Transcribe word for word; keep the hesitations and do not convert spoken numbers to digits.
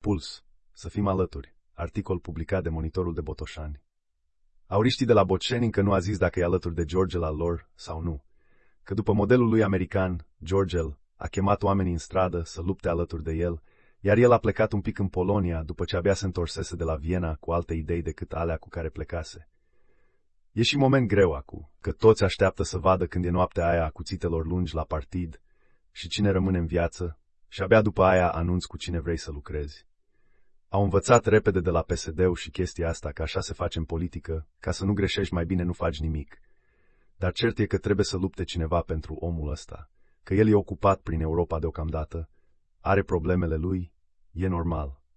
Puls. Să fim alături. Articol publicat de Monitorul de Botoșani. Auriștii de la Boceni încă nu a zis dacă e alături de Georgel al lor sau nu. Că după modelul lui american, Georgel a chemat oamenii în stradă să lupte alături de el, iar el a plecat un pic în Polonia după ce abia se întorsese de la Viena cu alte idei decât alea cu care plecase. E și moment greu acu, că toți așteaptă să vadă când e noaptea aia a cuțitelor lungi la partid și cine rămâne în viață, și abia după aia anunți cu cine vrei să lucrezi. Au învățat repede de la P S D-ul și chestia asta că așa se face în politică, ca să nu greșești mai bine nu faci nimic. Dar cert e că trebuie să lupte cineva pentru omul ăsta, că el e ocupat prin Europa deocamdată, are problemele lui, e normal.